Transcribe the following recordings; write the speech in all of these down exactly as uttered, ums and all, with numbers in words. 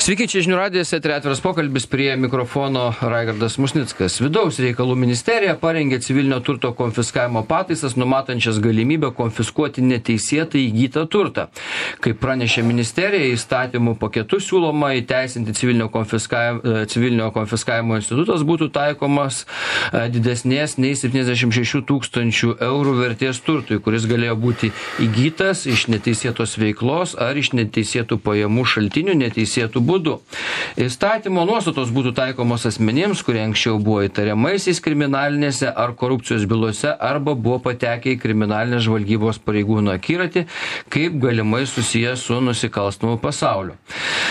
Sveiki, čia žinių radijas, eteryje atviras pokalbis, prie mikrofono Raigardas Musnickas. Vidaus reikalų ministerija parengė civilinio turto konfiskavimo pataisas, numatančias galimybę konfiskuoti neteisėtai įgytą turtą. Kaip pranešė ministerija, įstatymų paketu siūloma įteisinti civilinio konfiskavimo, civilinio konfiskavimo institutas būtų taikomas didesnės nei septyniasdešimt šešių tūkstančių eurų vertės turtui, kuris galėjo būti įgytas iš neteisėtos veiklos ar iš neteisėtų pajamų šaltinių neteisėtų būdu. Įstatymo nuostatos būtų taikomos asmenims, kurie anksčiau buvo įtariamaisiais kriminalinėse ar korupcijos bylose arba buvo patekę į kriminalinės žvalgybos pareigūnų akiratį, kaip galimai susijęs su nusikalstamu pasauliu.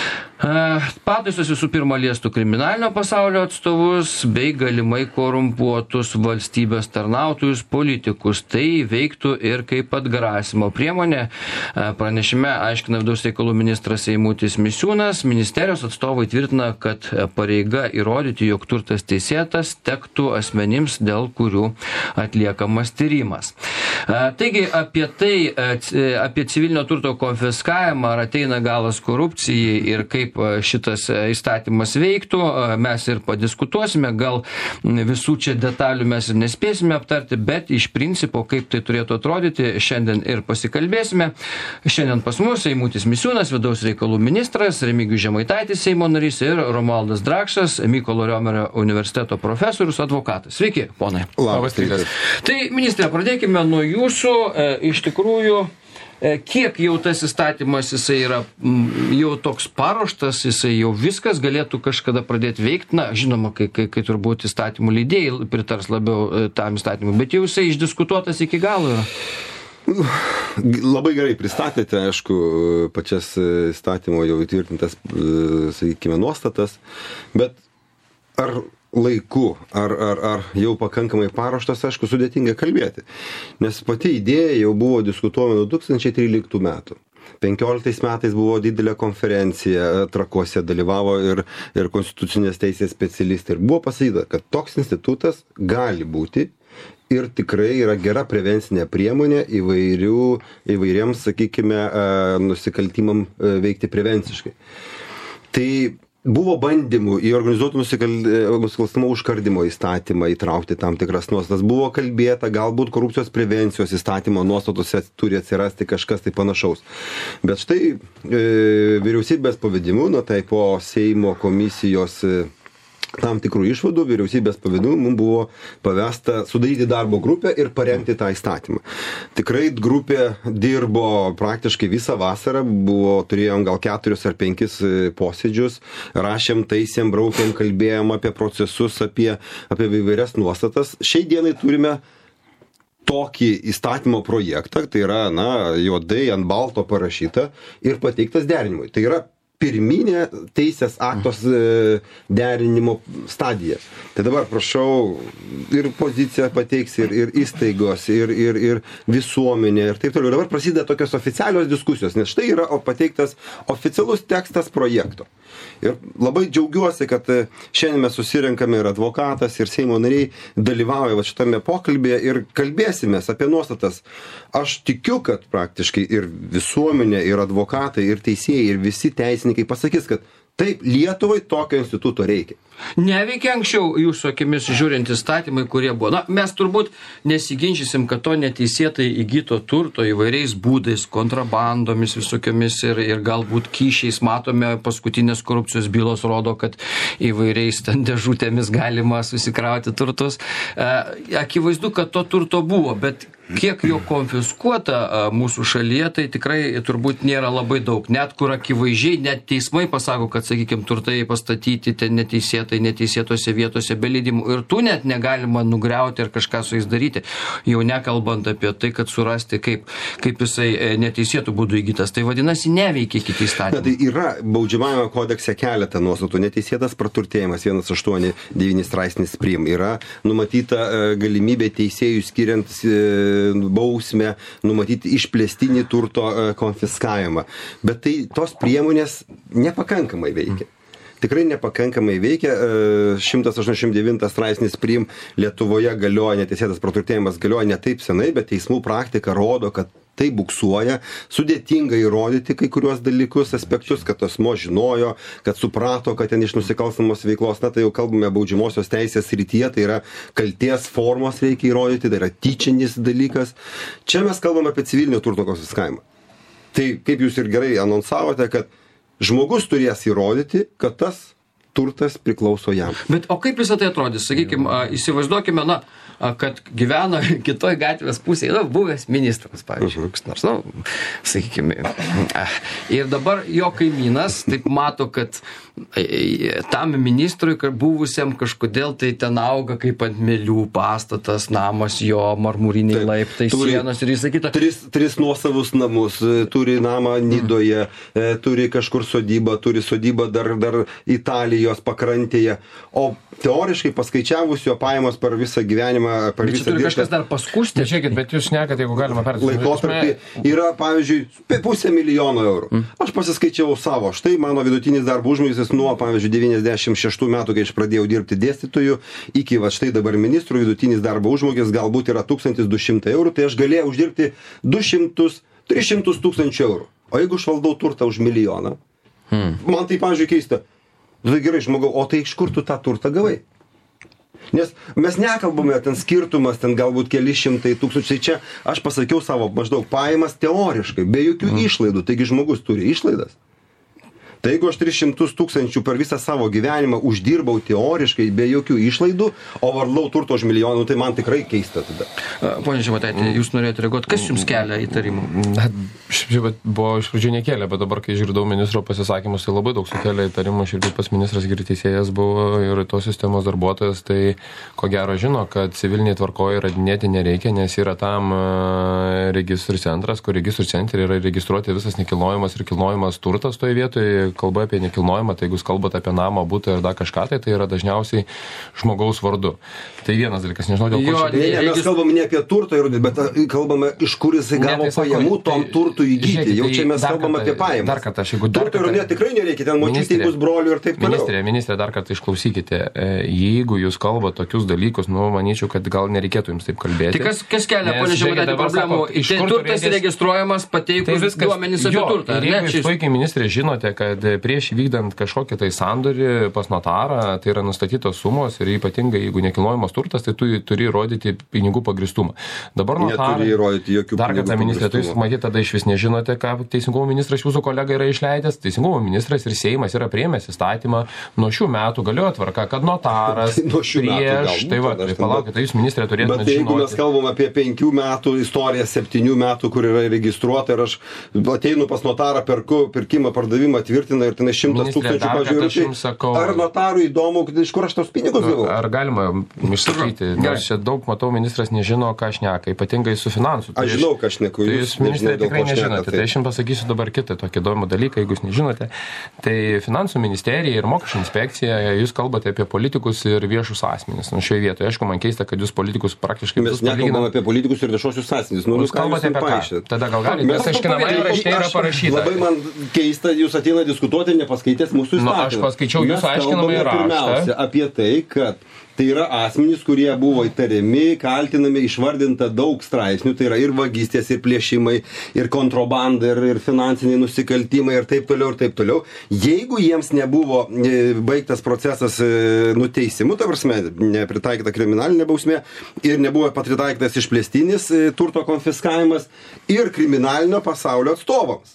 Pataisos visų pirma liestų kriminalinio pasaulio atstovus bei galimai korumpuotus valstybės tarnautojus politikus. Tai veiktų ir kaip atgrasimo priemonė. Pranešime aiškina vidaus reikalų ministras Eimutis Misiūnas. Ministerijos atstovai tvirtina, kad pareiga įrodyti, jog turtas teisėtas, tektų asmenims, dėl kurių atliekamas tyrimas. Taigi apie tai, apie civilinio turto konfiskavimą, ar ateina galas korupcijai ir kaip šitas įstatymas veiktų, mes ir padiskutuosime, gal visų čia detalių mes ir nespėsime aptarti, bet iš principo, kaip tai turėtų atrodyti, šiandien ir pasikalbėsime. Šiandien pas mus Eimutis Misiūnas, vidaus reikalų ministras, Remigijus Žemaitaitis, Seimo narys, ir Romualdas Drakšas, Mykolo Riomerio universiteto profesorius, advokatas. Sveiki, ponai. Labas rytas. Tai, ministrė, pradėkime nuo jūsų. Iš tikrųjų, kiek jau tas įstatymas, jisai yra jau toks paruoštas, jisai jau viskas galėtų kažkada pradėti veikti, na, žinoma, kai, kai, kai turbūt įstatymų leidėjai pritars labiau tam įstatymui, bet jau jisai išdiskutuotas iki galo yra. Labai gerai pristatėte, aišku, pačias įstatymo jau įtvirtintas, sakykime, nuostatas, bet ar laiku, ar, ar, ar jau pakankamai paruoštas, aišku, sudėtinga kalbėti. Nes pati idėja jau buvo diskutuojama nuo du tūkstančiai tryliktų metų. penkioliktais metais buvo didelė konferencija, Trakuose dalyvavo ir, ir konstitucinės teisės specialistai. Ir buvo pasakyta, kad toks institutas gali būti ir tikrai yra gera prevencinė priemonė įvairių, įvairiems, sakykime, nusikaltimam veikti prevenciškai. Tai buvo bandymų į organizuotų nusikalstamų užkardimo įstatymą įtraukti tam tikras nuostatas. Buvo kalbėta, galbūt korupcijos prevencijos įstatymo nuostatose turi atsirasti kažkas tai panašaus. Bet štai e, vyriausybės pavedimu, na tai po Seimo komisijos e, tam tikrų išvadų, vyriausybės pavedimu mums buvo pavesta sudaryti darbo grupę ir parengti tą įstatymą. Tikrai grupė dirbo praktiškai visą vasarą, buvo, turėjom gal keturius ar penkis posėdžius, rašėm, taisėm, braukėm, kalbėjom apie procesus, apie, apie įvairias nuostatas. Šiai dienai turime tokį įstatymo projektą, tai yra, na, juodai ant balto parašyta ir pateiktas derinimui. Tai yra pirminė teisės aktos derinimo stadija. Tai dabar prašau, ir poziciją pateiks, ir, ir įstaigos, ir, ir, ir visuomenė, ir taip toliau. Dabar prasideda tokios oficialios diskusijos, nes štai yra pateiktas oficialus tekstas projekto. Ir labai džiaugiuosi, kad šiandien mes susirinkame ir advokatas, ir Seimo nariai dalyvauja va šitame pokalbėje ir kalbėsimės apie nuostatas. Aš tikiu, kad praktiškai ir visuomenė, ir advokatai, ir teisėjai, ir visi teisininkai pasakys, kad taip, Lietuvai tokio instituto reikia. Neveikia anksčiau jūsų akimis žiūrint įstatymai, kurie buvo. Na, mes turbūt nesiginčysim, kad to neteisėtai įgyto turto įvairiais būdais, kontrabandomis visokiamis ir, ir galbūt kyšiais, matome, paskutinės korupcijos bylos rodo, kad įvairiais ten dėžutėmis galima susikrauti turtus. E, akivaizdu, kad to turto buvo, bet kiek jo konfiskuota mūsų šalyje, tai tikrai turbūt nėra labai daug. Net kur akivaizdžiai, net teismai pasako, kad, sakykime, turtai pastatyti ten neteisėtai, neteisėtose vietose be leidimų. Ir tų net negalima nugriauti ir kažką su jais daryti. Jau nekalbant apie tai, kad surasti, kaip, kaip jisai neteisėtų būdų įgytas. Tai vadinasi, neveikia kiti įstatymai. Tai yra baudžiamajame kodekse keletą nuostatų. Neteisėtas praturtėjimas, vienas aštuoni devyni straipsnis prim. Yra numatyta galimybė teisėjų skiriant bausmę, numatyti išplėstinį turto konfiskavimą. Bet tai tos priemonės nepakankamai veikia. tikrai nepakankamai veikia. šimtas aštuoniasdešimt devintas straipsnis priim Lietuvoje galioja, neteisėtas praturtėjimas galioja ne taip senai, bet teismų praktika rodo, kad tai buksuoja, sudėtinga įrodyti kai kuriuos dalykus, aspektus, kad asmuo žinojo, kad suprato, kad ten iš nusikalstamos veiklos, na tai jau kalbame baudžiamosios teisės srityje, tai yra kalties formos reikia įrodyti, tai yra tyčinis dalykas. Čia mes kalbame apie civilinio turto konfiskavimą. Tai kaip jūs ir gerai anonsavote, kad žmogus turės įrodyti, kad tas turtas priklauso jam. Bet o kaip visą tai atrodys? Sakykime, įsivaizduokime, na, kad gyvena kitoj gatvės pusėje, na, buvęs ministras, pavyzdžiui, koks nors, na, sakykime. Ir dabar jo kaimynas taip mato, kad tam ministrui, buvusiam kažkodėl tai ten auga kaip ant mėlių pastatas, namas, jo marmuriniai laiptai, sienos ir visą kitą. Tris, tris nuosavus namus, turi namą Nidoje, mm. turi kažkur sodybą, turi sodybą dar, dar Italijos pakrantėje, o teoriškai paskaičiavus jo pajamos per visą gyvenimą, per bet visą turi kažkas dar paskusti. Žiūrėkit, bet jūs šnekat, jeigu galima perduoti. Laikotarpį yra, pavyzdžiui, pusę milijono eurų. Mm. Aš pasiskaičiavau savo. Štai mano vidutinis darbo užmokestis nuo, pavyzdžiui, devyniasdešimt šeštų metų, kai aš pradėjau dirbti dėstytoju, iki va štai dabar ministrų vidutinis darbo užmokestis galbūt yra tūkstantis du šimtai eurų, tai aš galėjau uždirbti du šimtus, tris šimtus tūkstančių eurų. O jeigu aš valdau turtą už milijoną, mm. man tai, pavyzdžiui, keista. Tai gerai, žmogau, o tai iš kur tu tą turtą gavai? Nes mes nekalbame, ten skirtumas, ten galbūt keli šimtai tūkstančiai, čia aš pasakiau savo maždaug pajamas teoriškai, be jokių mm. išlaidų, taigi žmogus turi išlaidas. Tai jeigu aš tris šimtus tūkstančių per visą savo gyvenimą uždirbau teoriškai be jokių išlaidų, o valdau turto už milijonų, tai man tikrai keista tada. Pone Žemaitaite, mm. jūs norėjote reaguoti, kas jums kelia įtarimų? Na, šiaip buvo iš pradžių nekėlė, bet dabar, kai išgirdau ministro pasisakymus, tai labai daug sukėlė įtarimų, šiaip pas ministras ir teisėjas buvo ir tos sistemos darbuotojas, tai ko gero žino, kad civiliniai tvarkoje radinėti nereikia, nes yra tam registrų centras, kur registrų centre yra registruoti visas nekilnojamas ir kilnojamas turtas toje vietoje. Kalba apie nekilnojimą, tai jeigu jūs kalbate apie namą, butą ir dar kažką, tai tai yra dažniausiai žmogaus vardu. Tai vienas dalykas, nežinau, dėl ko čia. Ne, ne, mes kalbame ne apie turtą įrodyti, bet kalbame, iš kur jisai gavo ne, tai pajamų tom tai, turtų įgyti. Jau čia mes kalbame apie pajamas. Dar kartą, aš jeigu dar turto įrodyti tikrai nereikia, ten močiutei bus brolių ir taip toliau. Ministrė, ministrė, dar kartą išklausykite. Jeigu jūs kalbate tokius dalykus, nu, manyčiau, kad gal nereikėtų jums taip kalbėti. Tai kas, kas kelia, pone Žemaitaite, problemų? Tai turtas registruojamas pateikus duomenys apie turtą. Jeigu jūs puikiai, ministrė, žinote, kad prieš vykdant kažkokį tai sandorį pas notarą, tai yra nustatytos sumos ir ypatingai, jeigu nekilnojamas turtas, tai tu turi įrodyti pinigų pagristumą. Dabar notarai... Neturi įrodyti jokių dar kartą, ministrė, tai jūs matyti, tada iš vis nežinote, ką Teisingumo ministras jūsų kolega yra išleidęs. Teisingumo ministras ir Seimas yra priėmęs įstatymą nuo šių metų galioja tvarka, kad notaras prieš... Tai va, tai palaukite, tai jūs, ministrė, turėtumėte žinoti. Bet jeigu mes kalbam apie penkių metų istoriją, septynių metų, kur yra registruota ir aš ateinu pas notarą, perku, pirkimą, pardavimą, tvirtina ir ten šimtas tūkstančių pažiūrėjau. Ar notarui įdomu, iš kur aš tos pinigus gavau? Ar galima išsakyti? Nes čia daug, matau, ministras nežino, ką šneka, ypatingai su finansu. Aš žinau, ką šneku. Tai jūs, ministrė, tikrai nežinote. Tai aš jums pasakysiu dabar kitą tokį įdomų dalyką, jeigu jūs nežinote. Tai finansų ministerija ir mokesčių inspekcija, jūs kalbate apie politikus ir viešus asmenis. Nu, šioje vietoje, aišku, man keista, kad jūs politikus praktiškai mes nekalbame apie politikus ir viešuosius asmenis. Nu, jūs kalbate apie ką? Tada gal galite, nes aiškinamai rašte yra parašyta. Labai man keista, jūs ateina diskutuoti ir nepaskaitęs mūsų įstatymą. Nu, aš paskaičiau jūsų aiškinamąjį raštą. Pirmiausia apie tai, kad tai yra asmenys, kurie buvo įtariami, kaltinami, išvardinta daug straipsnių, tai yra ir vagystės, ir plėšimai, ir kontrabanda, ir, ir finansiniai nusikaltimai, ir taip toliau, ir taip toliau. Jeigu jiems nebuvo baigtas procesas nuteisimu, ta prasme, nepritaikyta kriminalinė bausmė, ir nebuvo pritaikytas išplėstinis turto konfiskavimas, ir kriminalinio pasaulio atstovams.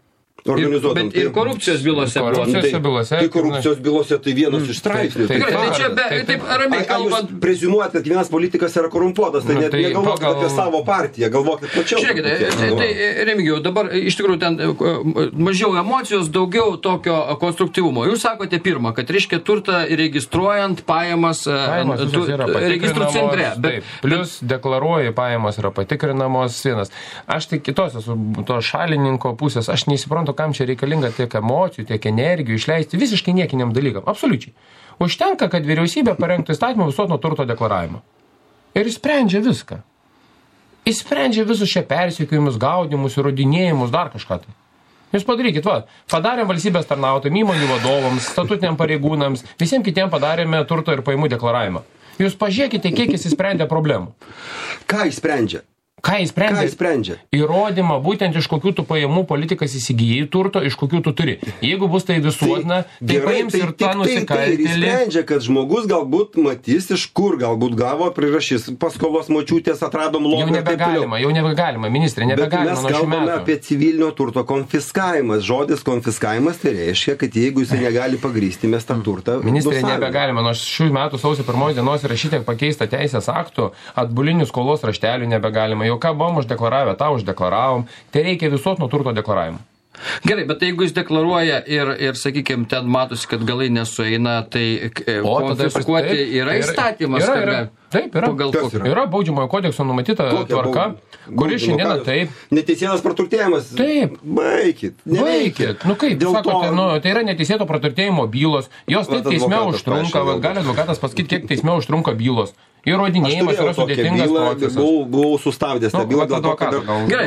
Bet ir korupcijos bylose korupcijos bylose. Tai korupcijos bylose tai vienas iš straipsnių. Tai čia taip ramiai kalbant. Preziumuojat, kad vienas politikas yra korumpuotas, tai net negalvokit apie savo partiją, galvokit plačiau. Žiūrėkite, tai Remigijau, dabar iš tikrųjų ten mažiau emocijos, daugiau tokio konstruktyvumo. Jūs sakote pirmą, kad reiškia turtą registruojant pajamas registrų centre. Plius deklaruoji pajamas yra patikrinamos vienas. Aš tai kitos esu to šalininko pusės, aš neįsiprantu, kam čia reikalinga tiek emocijų, tiek energijų išleisti visiškai niekiniam dalykam. Absoliučiai. Užtenka, kad vyriausybė parengtų įstatymą visuotinio turto deklaravimo. Ir išsprendžia viską. Išsprendžia visus čia persekiojimus, gaudimus, įrodinėjimus, dar kažką tai. Jūs padarykit, va, padarėm valstybės tarnautojams, įmonių vadovams, statutiniam pareigūnams, visiems kitiems padarėme turto ir pajamų deklaravimą. Jūs pažiūrėkite, kiek jis sprendė problemų. Ką jis sprendžia? Ką jis sprendžia? Ką jis sprendžia? Įrodymą būtent iš kokių tu pajamų politikas įsigijai turto, iš kokių tu turi. Jeigu bus tai visuotina, tai, tai gerai, paims tai, ir tą nusikaltėlį. Tai, tai sprendžia, kad žmogus galbūt matys, iš kur galbūt gavo, prirašys paskolos močiutės, atradom lobį. Jau nebegalima, jau nebegalima, ministrė, nebegalima. Bet mes kalbame apie civilinio turto konfiskavimas. Žodis konfiskavimas tai reiškia, kad jeigu jis negali pagrysti, mes tą turtą. Ministrė, nebegalima. Nuo šių metų sausio pirmos dienos rašyti pakeista teisės aktų, atbulinių skolos raštelių nebegalima. Jau ką buvom uždeklaravę, tą uždeklaravom, tai reikia visuotinio turto deklaravimo. Gerai, bet jeigu jis deklaruoja ir, ir sakykime, ten matosi, kad galai nesueina, tai o, konfiskuoti taip, yra įstatymas. Yra, yra, taip, yra. Yra? Yra baudžiamojo kodekso numatyta Kokia tvarka, baud... kuri šiandieną taip. Neteisėtas praturtėjimas. Taip. Baikit. Baikit. Nu kaip, dėl sakote, to... nu, tai yra neteisėto praturtėjimo bylos. Jos taip teisme užtrunka, va, gali advokatas pasakyti, kiek teisme užtrunka bylos. Įrodinėjimas yra sudėtingas procesas. Buvau, buvau sustabdęs tą bylą dėl to, kad... Gerai,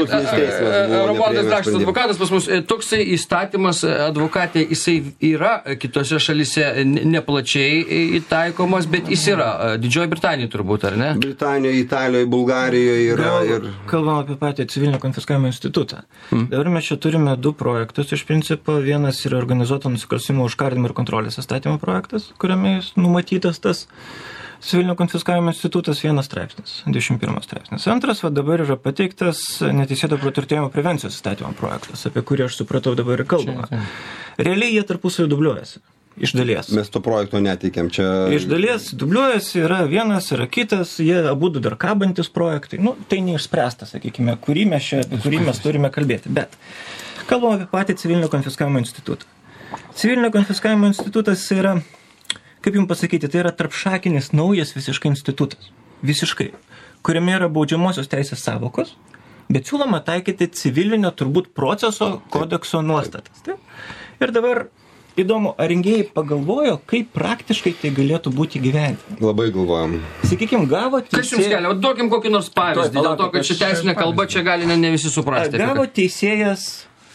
Romualdas Dakštas, advokatas pas mus, toksai įstatymas, advokatė, jisai yra kitose šalise neplačiai taikomas, bet jis yra. Didžioji Britanija turbūt, ar ne? Britanijoje, Italijoje, Bulgarijoje yra. Ir... Kalbam apie patį civilinio konfiskavimo institutą. Hmm. Dabar mes čia turime du projektus iš principo. Vienas yra organizuoto nusikalstimo užkardimo ir kontrolės įstatymo projektas, kuriame jis numatytas tas civilinio konfiskavimo institutas, vienas straipsnis, dvidešimt pirmas straipsnis. Antras, va dabar yra pateiktas neteisėto praturtėjimo prevencijos įstatymo projektas, apie kurį aš supratau dabar ir kalbama. Realiai jie tarpusavį dubliuojasi. Iš dalies. Mes to projekto neteikiam čia. Iš dalies dubliuojasi, yra vienas, yra kitas, jie abudu dar kabantis projektai. Nu, tai neišspręsta, sakykime, kurį mes, čia, kurį mes turime kalbėti. Bet kalbam apie patį civilinio konfiskavimo institutą. Civilinio konfiskavimo institutas yra, kaip jums pasakyti, tai yra tarpšakinis naujas visiškai institutas. Visiškai. Kuriame yra baudžiamosios teisės savokos, bet siūloma taikyti civilinio turbūt proceso kodekso nuostatas. Taip? Ir dabar įdomu, ar rengėjai pagalvojo, kaip praktiškai tai galėtų būti gyventi? Labai galvojam. Sakykime, gavo teisėjas... Kas jums kelia? Duokim kokį nors pavyzdį, dėl to, kad ši teisinė kalba čia gali ne, ne visi suprasti. Gavo teisėjas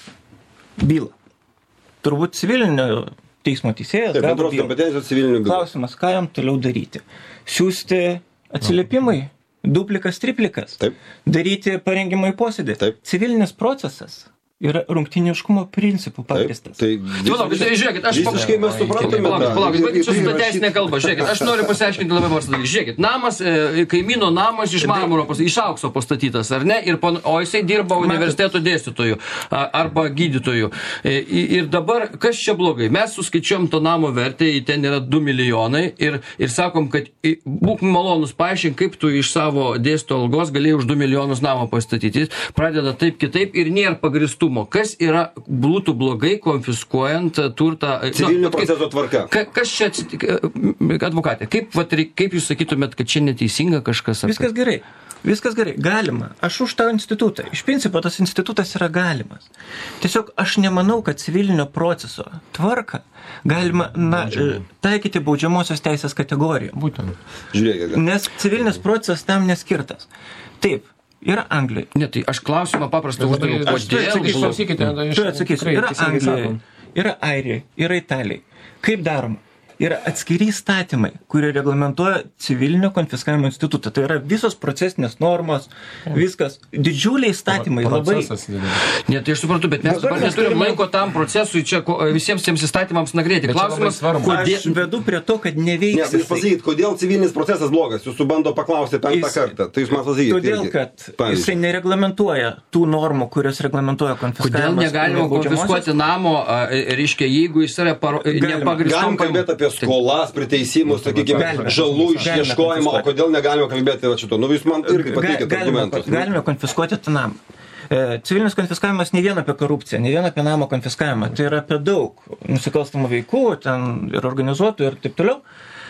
bylą. Turbūt civilinio teismo teisėjas. Taip, bendros kompetencijos civilinių bylų. Klausimas, ką jam toliau daryti? Siųsti atsiliepimai, duplikas, triplikas. Taip. Daryti parengimą į posėdį. Taip. Civilinis procesas yra rungtyniškumo principų pagristas. Tai, tai palaukit, žiūrėkit, aš visiškai mes suprantame. Palaukit, palaukit, baigit su tą teisinę kalbą. Žiūrėkit, aš noriu pasiaiškinti labai paprastą dalyką. Žiūrėkit, namas, kaimyno namas iš marmuro, iš aukso pastatytas, ar ne? Ir, o jisai dirba universiteto dėstytojų arba gydytojų. Ir dabar, kas čia blogai? Mes suskaičiuojam to namo vertę, ten yra du milijonai ir, ir sakom, kad būk malonus, paaiškink, kaip tu iš savo dėstytojo algos galėjai už du milijonus namą pastatyti. Pradeda taip kitaip ir nėra pagristų. Kas yra, būtų blogai konfiskuojant turtą... Civilinio proceso tvarka. Ka, kas čia atsitika, advokatė, kaip, vat, kaip jūs sakytumėt, kad čia neteisinga kažkas? Viskas gerai. Viskas gerai. Galima. Aš už tą institutą. Iš principo tas institutas yra galimas. Tiesiog aš nemanau, kad civilinio proceso tvarką galima na, taikyti baudžiamosios teisės kategoriją. Būtent. Žiūrėkite. Nes civilinis procesas tam neskirtas. Taip. Yra Anglijoje. Ne, tai aš klausimą paprastą uždaviau. Kodėl? Tu atsakysiu. Yra Anglijoje, yra Airijoje, yra Italijai. Kaip daroma? Yra atskiri įstatymai, kurie reglamentuoja civilinio konfiskavimo institutą. Tai yra visos procesinės normos, viskas. Didžiuliai įstatymai labai. Ne, tai aš suprantu, bet mes dabar neturim laiko tam procesui čia visiems tiems įstatymams nagrėti. Klausimas, kodėl... Aš vedu prie to, kad neveiks. Ne, jūs pasakykit, kodėl civilinis procesas blogas? Jūs bando paklausti penktą kartą. Tai jūs man pasakykit. Todėl, kad pavyzdžiui, jisai nereglamentuoja tų normų, kurios reglamentuoja konfiskavimas. Kodėl negalima konfiskuoti namo, reiškia, jeigu jis yra nepagristom... Galim kalbėti apie skolas, priteisimus, sakykime, žalų išieškojimą, o kodėl negalime kalbėti šito? Nu, jūs man irgi pateikit argumentus. Galime konfiskuoti tą namą. Civilinis konfiskavimas ne vien apie korupciją, ne vien apie namo konfiskavimą, tai yra apie daug nusikalstamų veikų, ten ir organizuotų ir taip toliau.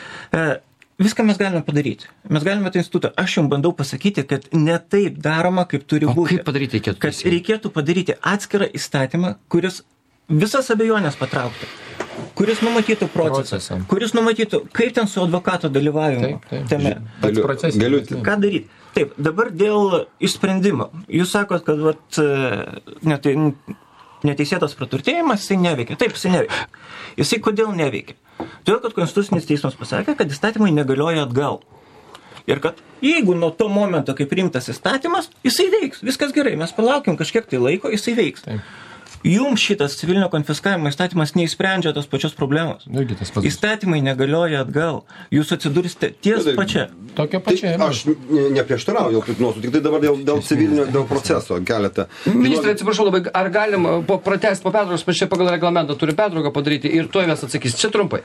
Viską mes galime padaryti. Mes galime tą institutą. Aš jums bandau pasakyti, kad ne taip daroma, kaip turi būti. O kaip padaryti reikėtų? Kad reikėtų padaryti atskirą įstatymą, kuris visas abejonės patrauktų. Kuris numatytų procesą, procesą, kuris numatytų, kaip ten su advokato dalyvavimu taip, taip. Tame. Galiu, galiu. Ką daryti? Taip, dabar dėl išsprendimo. Jūs sakot, kad vat, ne, tai, neteisėtas praturtėjimas, jisai neveikia. Taip, jisai neveikia. Jisai kodėl neveikia? Todėl, kad Konstitucinis teismas pasakė, kad įstatymai negalioja atgal. Ir kad jeigu nuo to momento, kai priimtas įstatymas, jisai veiks. Viskas gerai, mes palaukim kažkiek tai laiko, jisai veiks. Taip. Jums šitas civilinio konfiskavimo įstatymas neįsprendžia tos pačios problemos. Įstatymai negalioja atgal. Jūs atsidursite ties pačia. Tokia pačia. Tai aš neprieštarauju, tik tai dabar dėl, dėl civilinio, dėl proceso keletą. Ministrai, atsiprašau labai, ar galim pratęsti po pertraukos, mes čia pagal reglamentą turim pertrauką padaryti ir tuoj mes atsakysim. Čia trumpai.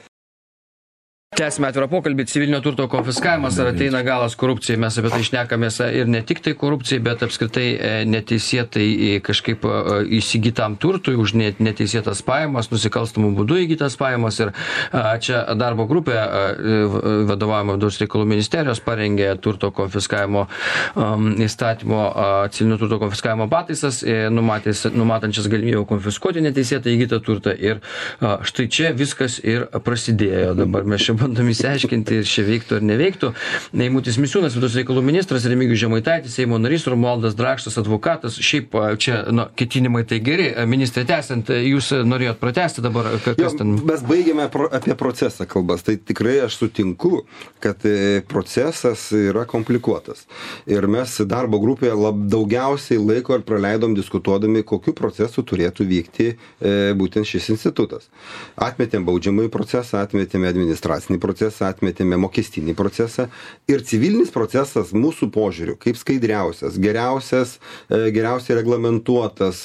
Tęsime atvirą pokalbį, civilinio turto konfiskavimas, ar ateina galas korupcijai, mes apie tai šnekamės ir ne tik tai korupcijai, bet apskritai neteisėtai kažkaip įsigytam turtui už neteisėtas pajamas, nusikalstamų būdų įgytas pajamas ir čia darbo grupė vadovaujama Vidaus reikalų ministerijos parengė turto konfiskavimo įstatymo civilinio turto konfiskavimo pataisas, numatančias galimybę konfiskuoti neteisėtai įgytą turtą ir štai čia viskas ir prasidėjo. Dabar mes čia bandom įsiaiškinti, ir čia veiktų ar neveiktų. Eimutis Misiūnas, Vidaus reikalų ministras, Remigijus Žemaitaitis, Seimo narys, Romualdas Drakšas, advokatas. Šiaip čia, nu, ketinimai tai geri. Ministrė, tęsiant, jūs norėjot pratęsti dabar, kas jo, ten... Mes baigėme pro, apie procesą kalbas. Tai tikrai aš sutinku, kad procesas yra komplikuotas. Ir mes darbo grupėje lab daugiausiai laiko ir praleidom diskutuodami, kokiu procesu turėtų vykti e, būtent šis institutas. Atmetėm baudžiamąjį procesą, atmetėm administracinį procesą, atmetėme mokestinį procesą ir civilinis procesas mūsų požiūriu kaip skaidriausias, geriausias, geriausiai reglamentuotas,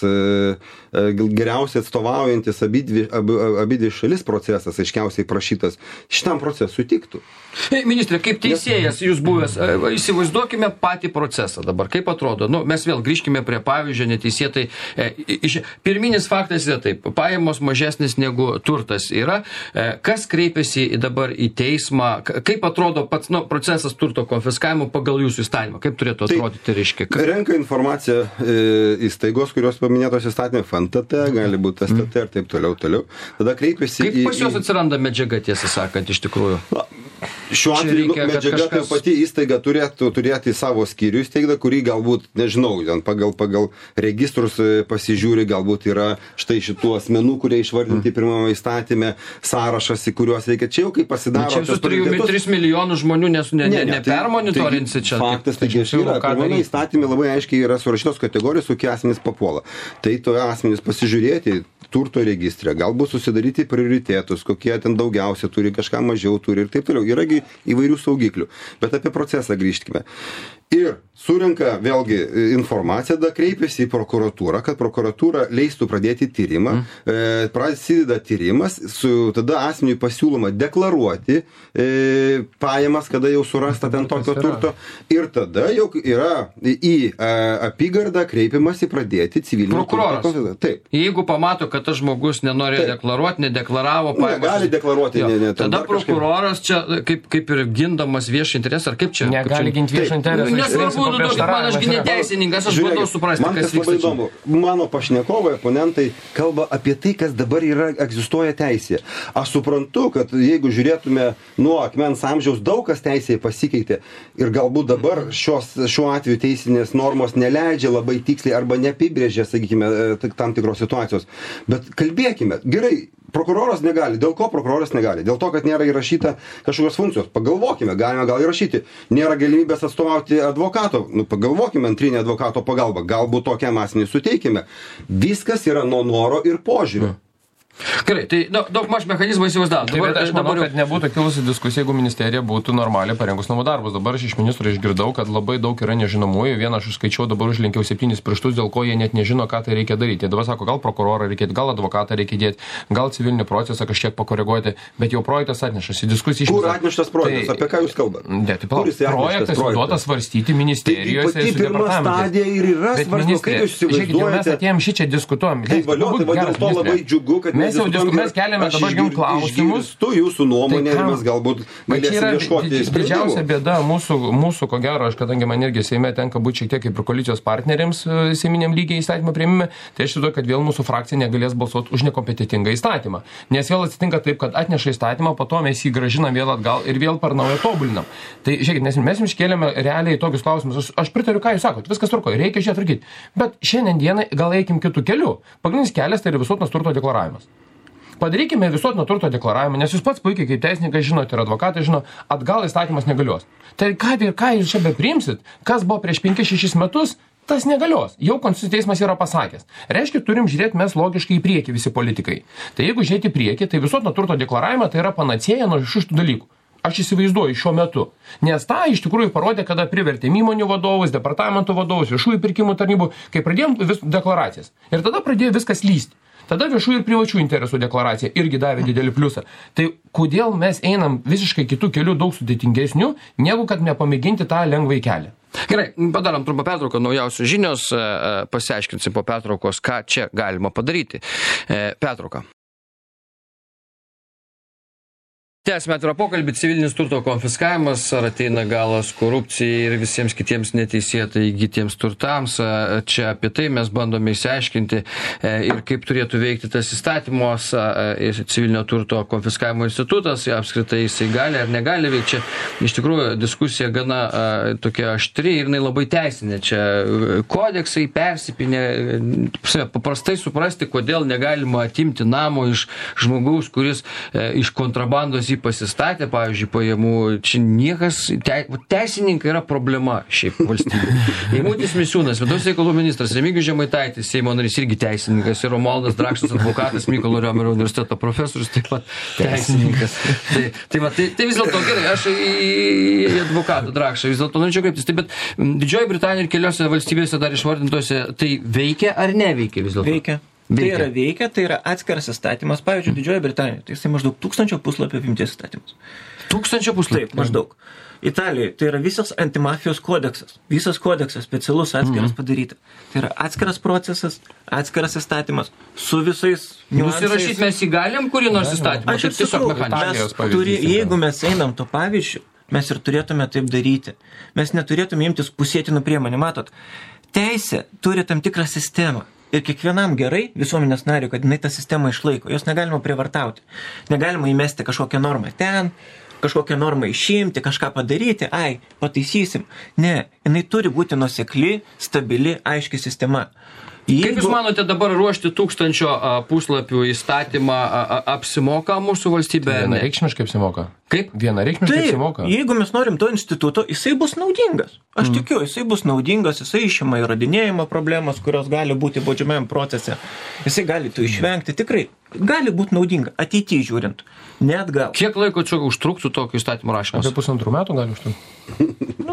geriausiai atstovaujantis abidvi, ab, abidvi šalis procesas, aiškiausiai prašytas, šitam procesui tiktų. Ministrė, kaip teisėjas jūs buvęs, įsivaizduokime patį procesą dabar, kaip atrodo, nu, mes vėl grįžkime prie pavyzdžio neteisėtai, iš, pirminis faktas yra taip, pajamos mažesnis negu turtas yra, kas kreipiasi dabar į teismą, kaip atrodo pats nu, procesas turto konfiskavimo pagal jūsų įstatymą, kaip turėtų atrodyti, tai, reiškia? Kad... Renka informaciją e, įstaigos, kurios paminėtos įstatymė, F N T T, gali būti S T T ir taip toliau, toliau. Tada kreipiasi kaip į... Kaip pas jos atsiranda medžiaga, tiesą sakant, iš tikrųjų? Na, šiuo atveju reikia, medžiaga kažkas... tai pati įstaiga turėtų turėti savo skyrių įsteigtą, kurį galbūt, nežinau, pagal, pagal registrus pasižiūri, galbūt yra štai šitų asmenų, kurie išvardinti pirmame įstatyme, sąrašas, į kuriuos reikia. Čia jau kaip pasidaro... Čia visus tris milijonus žmonių nes, ne, ne, ne, nepermonitorinsi čia. Faktas, tai yra, pirmame įstatymė labai aiškiai yra surašytos kategorijos, kokie asmenys papuola. Tai to asmenys pasižiūrėti turto registrė, galbūt susidaryti prioritėtus, kokie ten daugiausia turi, kažką mažiau turi ir taip toliau. Yragi įvairių saugiklių. Bet apie procesą grįžkime. Ir surenka vėlgi informaciją, tada kreipiasi į prokuratūrą, kad prokuratūra leistų pradėti tyrimą. Mm. E, prasideda tyrimas, su, tada asmeniui pasiūloma deklaruoti e, pajamas, kada jau surasta ten tokio turto. Ir tada jau yra į e, apygardą kreipiamasi pradėti civilinį turtą. Taip. Jeigu pamato, kad tas žmogus nenori Taip. deklaruoti, nedeklaravo pajamas. Negali deklaruoti. Ne, ne, tada prokuroras čia kaip, kaip ir gindamas viešą interesą, ar kaip čia? Negali ginti viešą interesą. Nesvarbu, nu, duokit, man ašgi neteisininkas, aš bandau suprasti, man kas vyksta. Man įdomu, mano pašnekovai, oponentai kalba apie tai, kas dabar yra, egzistuoja teisėje. Aš suprantu, kad jeigu žiūrėtume nuo akmens amžiaus, daug kas teisėje pasikeitė ir galbūt dabar šios, šiuo atveju teisinės normos neleidžia labai tiksliai arba neapibrėžia, sakykime, tam tikros situacijos. Bet kalbėkime, gerai, prokuroras negali. Dėl ko prokuroras negali? Dėl to, kad nėra įrašyta kažkokios funkcijos. Pagalvokime, galime gal įrašyti. Nėra galimybės atstovauti advokato. Nu, pagalvokime antrinę advokato pagalbą. Galbūt tokiam asmeniui suteikime. Viskas yra nuo noro ir požiūrio. Hmm. Gerai, tai daug, daug maž mechanizmą įsivaizdavo. Tai bet aš manau, kad nebūtų kilusi diskusija, jeigu ministerija būtų normaliai parengus namų darbus. Dabar aš iš ministro išgirdau, kad labai daug yra nežinomųjų. Vieną aš skaičiau, dabar užlenkiau septynis pirštus, dėl ko jie net nežino, ką tai reikia daryti. Jie dabar sako, gal prokurorą reikėtų, gal advokatą reikia dėti, gal civilinį procesą kažkiek pakoreguoti, bet jau projektas atnešas į diskusiją. Kur atneštas projektas? Tai, apie ką jūs kalbate? Ne, tai palauk, projektas duotas svarstyti ministerijos tai, tai pirma stadija ir yra svarstoma, kaip jūs įsivaizduojate. Mes atėjom šičia diskutuojam. Tai valio, tai dėl to labai džiugu, kad mes mes jau disku, mes keliame dabar jums klausimus. Tu jūsų nuomonė ir mes galbūt galėsim ieškoti sprendimų. Didžiausia bėda mūsų, mūsų, ko gero, aš kadangi man irgi Seime tenka būti šiek tiek kaip ir koalicijos partneriams seiminiam lygiai įstatymą priėmime, tai aš įsivaizduoju, kad vėl mūsų frakcija negalės balsuoti už nekompetentingą įstatymą. Nes vėl atsitinka taip, kad atneša įstatymą, po to mes jį grąžinam vėl atgal ir vėl per naują tobulinam. Tai žiūrėkit, nes mes jums kėlėme realiai tokius klausimus. Aš, aš pritariu, ką jūs sakot, viskas tvarkoja, reikia žiūrėti tvarkyti. Bet šiandien dienai gal eikim kitų kelių. Pagrindinis kelias tai yra visuotinas turto deklaravimas. Padarykime visuotinio turto deklaravimą, nes jūs pats puikiai kaip teisininkas žinote ir advokatai žino, atgal įstatymas negalios. Tai ką ir ką jūs čia bepriimsit, kas buvo prieš penkis šešis metus, tas negalios. Jau Konstitucinis teismas yra pasakęs. Reiškia, turim žiūrėti mes logiškai į priekį visi politikai. Tai jeigu žiūrėti į priekį, tai visuotinio turto deklaravimą tai yra panacėja nuo šitų dalykų. Aš įsivaizduoju šiuo metu. Nes tą iš tikrųjų parodė, kada privertėm įmonių vadovus, departamentų vadovus, viešųjų pirkimų tarnybų, kai pradėjom vis deklaracijas. Ir tada pradėjo viskas lysti. Tada viešų ir privačių interesų deklaracija irgi davė didelį pliusą. Tai kodėl mes einam visiškai kitų kelių daug sudėtingesnių, negu kad nepamėginti tą lengvai kelią? Gerai, padarom trumpą pertrauką, naujausios žinios, pasiaiškinsim po pertraukos, ką čia galima padaryti. Pertrauka. Tęsime atvirą pokalbį, civilinis turto konfiskavimas, ar ateina galas korupcijai ir visiems kitiems neteisėtai įgytiems turtams. Čia apie tai mes bandome išsiaiškinti ir kaip turėtų veikti tas įstatymos, civilinio turto konfiskavimo institutas, apskritai jisai gali ar negali veikti. Čia iš tikrųjų diskusija gana tokia aštri ir jinai labai teisinė. Čia kodeksai persipinė, paprastai suprasti, kodėl negalima atimti namo iš žmogaus, kuris iš kontrabandos jį pasistatė, pavyzdžiui, pajamų. Čia niekas, te, teisininkai yra problema šiaip valstybė. Eimutis Misiūnas, vidaus reikalų ministras, Remigijus Žemaitaitis, Seimo narys irgi teisininkas, ir Romualdas Drakšas, advokatas, Mykolo Riomerio universiteto profesorius, taip pat teisininkas. Tai, tai, va, tai, tai vis dėlto gerai, aš į, į advokatą Drakšą vis dėlto norėčiau kreiptis. Taip, bet Didžioji Britanija ir keliose valstybėse dar išvardintose, tai veikia ar neveikia vis dėlto? Veikia. Veikia. Tai yra veikia, tai yra atskiras įstatymas. Pavyzdžiui, Didžioji Britanija, tai jisai maždaug tūkstančio puslapio apimties įstatymas. Tūkstančio puslapio? Taip, maždaug. Italijoje tai yra visas antimafijos kodeksas. Visas kodeksas specialus atskiras mm. padaryta. Tai yra atskiras procesas, atskiras įstatymas su visais niuansais. Nusirašyti mes įgalim kurį nors įstatymą. Aš ir sakau, mes turi, jeigu mes einam to pavyzdžių, mes ir turėtume taip daryti. Mes neturėtume imtis pusėtinų priemonių. Matot, teisė turi tam tikrą sistemą. Ir kiekvienam gerai visuomenės nariui, kad jinai tą sistemą išlaiko. Jos negalima prievartauti. Negalima įmesti kažkokią normą ten, kažkokią normą išimti, kažką padaryti, ai, pataisysim. Ne, jinai turi būti nuosekli, stabili, aiški sistema. Jeigu... Kaip Jūs manote dabar ruošti tūkstančio puslapių įstatymą apsimoka mūsų valstybė? Vienareikšmiškai apsimoka. Kaip? Vienareikšmiškai apsimoka. Jeigu mes norim to instituto, jisai bus naudingas. Aš mm. tikiu, jisai bus naudingas, jisai išima įrodinėjimo problemas, kurios gali būti baudžiamajam procese. Jisai gali to išvengti. Tikrai, gali būti naudinga. Ateityje žiūrint. Net gal. Kiek laiko čia užtruktų tokio įstatymo rašymas? Apie pusantrų metų gali užtrukti. nu.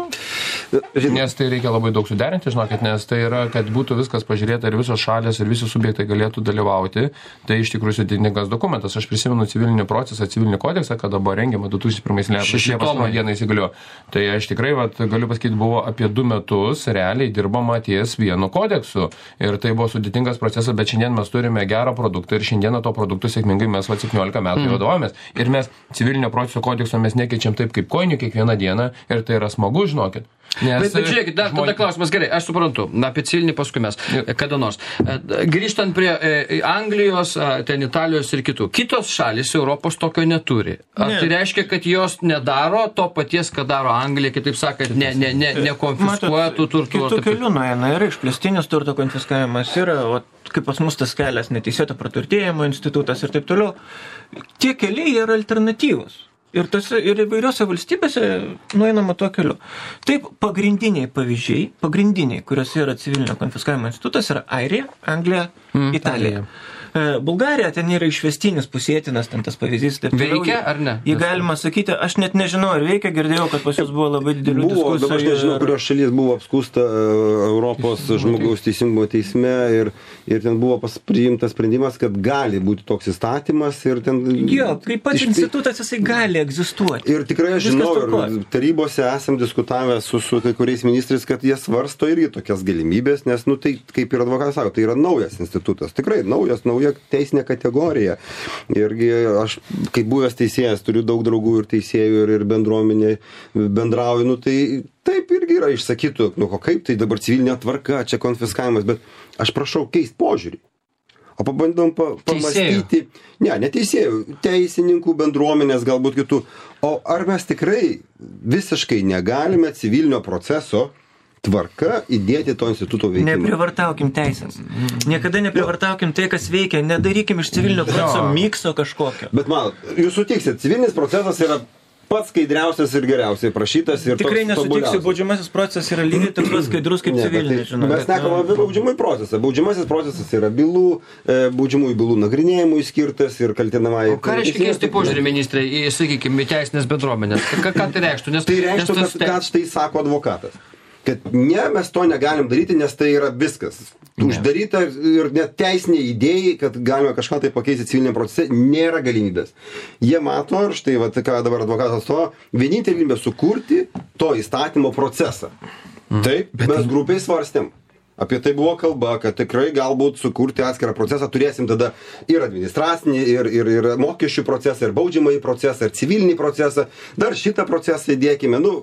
Nes tai reikia labai daug suderinti, žinokit, nes tai yra, kad būtų viskas pažiūrėta ir visos šalės ir visi subjektai galėtų dalyvauti. Tai iš tikrųjų sudėtingas dokumentas. Aš prisimenu civilinį procesą, civilinį kodeksą, kada buvo rengiama du tūkstančiai pirmais metais dieną įsigaliojo. Tai aš tikrai, vat, galiu pasakyti, buvo apie du metus realiai dirbama ties vienu kodeksu. Ir tai buvo sudėtingas procesas, bet šiandien mes turime gerą produktą ir šiandieną to produktų sėkmingai mes vat septyniolika metų mm. vadovavomės. Ir mes civilinio proceso kodekso mes nekeičiam taip kaip kojinių kiekvieną dieną ir tai yra smagu, žinokit. Nes, bet, bet žiūrėkit, dar žmonių... tada klausimas, gerai, aš suprantu, na, apie civilinį paskui mes, kada nors. Grįžtant prie e, Anglijos, ten Italijos ir kitų. Kitos šalis Europos tokio neturi. Ar ne. Tai reiškia, kad jos nedaro to paties, ką daro Anglija, kitaip sakant, ne, ne, ne, nekonfiskuoja tų turtų? Kitų kelių nueina, yra išplėstinis turto konfiskavimas, yra, o, kaip pas mus tas kelias neteisėto praturtėjimo institutas ir taip toliau. Tie keliai yra alternatyvos. Ir, tose, ir įvairiose valstybėse nueinama tuo keliu. Taip, pagrindiniai pavyzdžiai, pagrindiniai, kuriuose yra civilinio konfiskavimo institutas, yra Airija, Anglija, mm, Italija. Bulgarija, ten yra išvestinis pusėtinas, ten tas pavyzdys. Taip, veikia ar ne? Jį galima sakyti, aš net nežinau, ar veikia, girdėjau, kad pas jūs buvo labai didelių buvo, diskusijų. Dabar aš nežinau, kurios šalies buvo apskūsta Europos žmogaus teisingumo teisme ir, ir ten buvo priimtas sprendimas, kad gali būti toks įstatymas ir ten... Jo, kaip pats iš... institutas jisai gali gali egzistuoti. Ir tikrai aš žinau, ir tarybose esam diskutavę su, su kai kuriais ministrais, kad jie svarsto irgi tokias galimybės, nes, nu, tai, kaip ir advokatas sako, tai yra naujas institutas, tikrai naujas, nauja teisinė kategorija. Irgi aš, kaip buvęs teisėjas, turiu daug draugų ir teisėjų, ir, ir bendruomenė bendrauju, nu, tai taip irgi yra išsakytų, nu, kaip tai dabar civilinė tvarka, čia konfiskavimas, bet aš prašau keisti požiūrį. O pabandom pa, pamastyti, ne, ne teisėjų, teisininkų, bendruomenės, galbūt kitų. O ar mes tikrai visiškai negalime civilinio proceso tvarka įdėti to instituto veikimą? Neprivartaukim teisės. Niekada neprivartaukim tai, kas veikia. Nedarykim iš civilinio proceso mikso kažkokio. Bet man, jūs sutiksit, civilinis procesas yra pats skaidriausias ir geriausiai prašytas ir tikrai nesutiksiu, baudžiamasis procesas yra lygiai toks pat skaidrus kaip civilinis. Tai, mes nekalbame apie baudžiamąjį procesą. Baudžiamasis procesas yra bylų, baudžiamųjų bylų nagrinėjimui skirtas ir kaltinamai. O ką reiškia keisti požiūrį, ministrai, į, sakykime, teisinės bendruomenės? Ką, ką tai reikštų? Nes, tai reikštų, nes kad, kad štai sako advokatas. Kad ne, mes to negalim daryti, nes tai yra viskas. Uždaryta ir net teisiniai idėjai, kad galima kažką tai pakeisti civilinėm procese, nėra galimybės. Jie mato, ir štai, va, ką dabar advokatas to, vienintelė galimybė sukurti to įstatymo procesą. Mm. Taip, bet mes grupiai svarstėm. Apie tai buvo kalba, kad tikrai galbūt sukurti atskirą procesą turėsim tada ir administracinį, ir, ir, ir mokesčių procesą, ir baudžiamąjį procesą, ir civilinį procesą. Dar šitą procesą įdėkime, nu,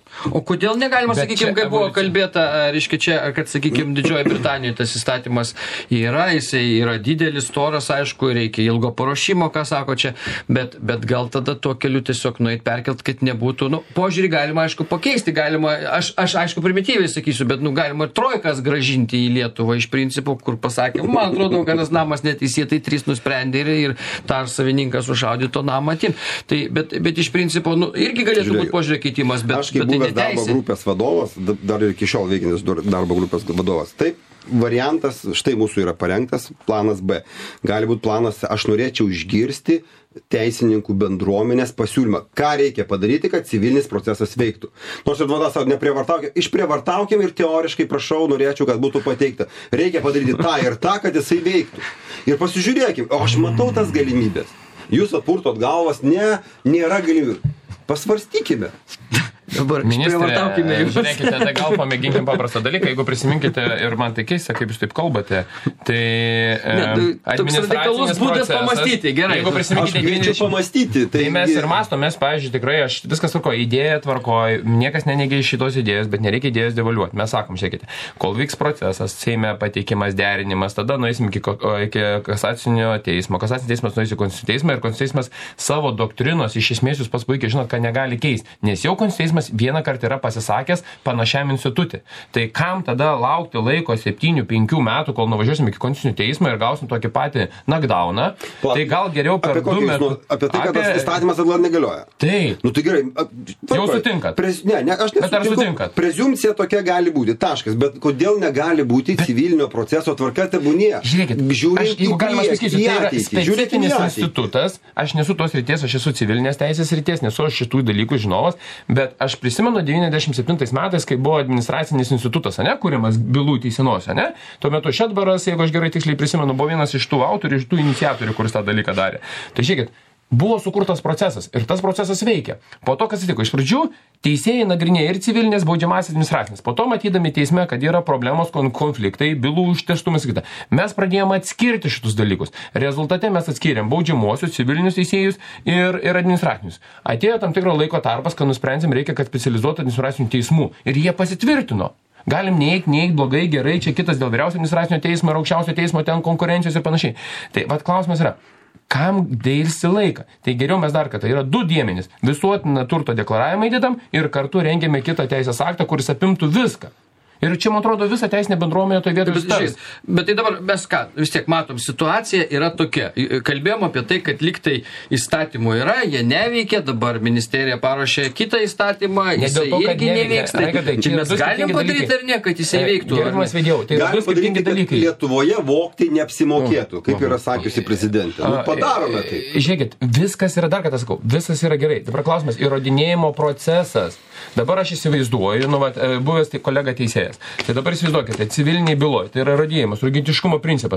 O kodėl negalima, sakykime, kaip buvo kalbėta, reiškia čia, kad, sakykime, Didžiojoje Britanijoje tas įstatymas yra, jisai yra didelis, storas, aišku, reikia ilgo paruošimo, ką sako čia, bet, bet gal tada tuo keliu tiesiog nueit perkelt, kad nebūtų, nu, požiūrį galima, aišku, pakeisti, galima, aš, aš aišku, primityviai sakysiu, bet, nu, galima ir trojkas grąžinti į Lietuvą iš principo, kur pasakė, man atrodo, kad tas namas neteisėtai trys nusprendė ir, ir tar savininkas užšaudė to namą atim. Tai, bet, bet iš principo, nu, irgi galėtų būti požiūrį keitimas, bet, bet tai darbo grupės vadovas, dar ir iki šiol veikiantis darbo grupės vadovas. Taip, variantas, štai mūsų yra parengtas, planas B. Gali būti planas, aš norėčiau išgirsti teisininkų bendruomenės pasiūlymą, ką reikia padaryti, kad civilinis procesas veiktų. Nors ir vadas savo neprievartaukim, išprievartaukim ir teoriškai prašau, norėčiau, kad būtų pateikta. Reikia padaryti tą ir tą, kad jisai veiktų. Ir pasižiūrėkim, o aš matau tas galimybės. Jūs apurtot galvas, ne, nėra galimybių. Pasvarstykime. Dabar ministrė, žiūrėkite, tai gal pamėginkim paprastą dalyką, jeigu prisiminkite ir man tai keista, kaip jūs taip kalbate, tai ne, administracinis procesas, pamastyti, gerai. Jeigu prisiminkite devyniasdešimt pamastyti, tai, tai mes ir mastom, mes, pavyzdžiui, tikrai, aš viskas tvarko, idėja tvarkoja, niekas neneigia šitos idėjos, bet nereikia idėjos devaluoti. Mes sakom, žiūrėkite, kol vyks procesas, Seime pateikimas, derinimas, tada nueisim iki, iki kasacinio teismo, kasacinis teismas nueis į konstitucinį teismą ir konstitucinis teismas savo doktrinos iš esmės jūs pats puikiai žinot, ką negali keisti, nes jau konstitucinis teismas vieną kartą yra pasisakęs panašiam institutui. Tai kam tada laukti laiko septynių penkių metų, kol nuvažiuosim iki konstitucinio teismo ir gausim tokį patį knockdowną, tai gal geriau per du metus. Apie tai, kad apie... tas įstatymas atgal negalioja. Taip. Nu tai gerai. Jau sutinkat. Prez... Ne, ne, aš bet ar sutinkat? Preziumcija tokia gali būti, taškas, bet kodėl negali būti bet... civilinio proceso tvarka tebūnie? Žiūrėkit, aš, jeigu galima pasakysiu, tai yra specifinis institutas, aš nesu tos ryties, aš esu civilinės teisės ryties, nesu aš šitų dalykų žinovas, bet aš prisimenu devyniasdešimt septintais metais, kai buvo administracinis institutas, ane, kuriamas bylų teisinuose, ane? Tuo metu Šedbaras, jeigu aš gerai tiksliai prisimenu, buvo vienas iš tų autorių, iš tų iniciatorių, kuris tą dalyką darė. Tai žiūrėkit, buvo sukurtas procesas ir tas procesas veikia. Po to, kas atsitiko, iš pradžių teisėjai nagrinėja ir civilinės, baudžiamasis, administracinis. Po to, matydami teisme, kad yra problemos, konfliktai, bylų užterštumas ir kita, mes pradėjome atskirti šitus dalykus. Rezultate mes atskiriam baudžiamuosius, civilinius teisėjus ir, ir administracinius. Atėjo tam tikro laiko tarpas, kad nusprendėm, reikia, kad specializuotų administracinių teismų. Ir jie pasitvirtino. Galim neik, neik, blogai, gerai, čia kitas dėl vyriausio administracinio teismo ir aukščiausio teismo ten konkurencijos ir panašiai. Tai vat klausimas yra, kam dėlsi laiką? Tai geriau mes dar kartą, yra du dėmenys. Visuotiną turto deklaravimą įdedam ir kartu rengiame kitą teisės aktą, kuris apimtų viską. Ir čia, man atrodo, visą teisinę bendruomenę toje vietoje sutars. Bet tai dabar mes ką, vis tiek matom, situacija yra tokia. Kalbėjom apie tai, kad liktai įstatymų yra, jie neveikia, dabar ministerija paruošė kitą įstatymą, jisai to, irgi neveiks. Tai, tai, čia mes galim padaryti ar ne, kad jisai veiktų. Gerbiamas vedėjau, tai yra du skirtingi dalykai. Lietuvoje vogti neapsimokėtų, kaip yra sakiusi prezidentė. Nu, padarome tai. Žiūrėkit, viskas yra, dar kartą sakau, viskas yra gerai. Dabar klausimas, įrodinėjimo procesas. Dabar aš įsivaizduoju, nu, vat, buvęs tai kolega teisėjas. Tai dabar įsivaizduokite, civiliniai byloje, tai yra įrodėjimas, urgentiškumo principas.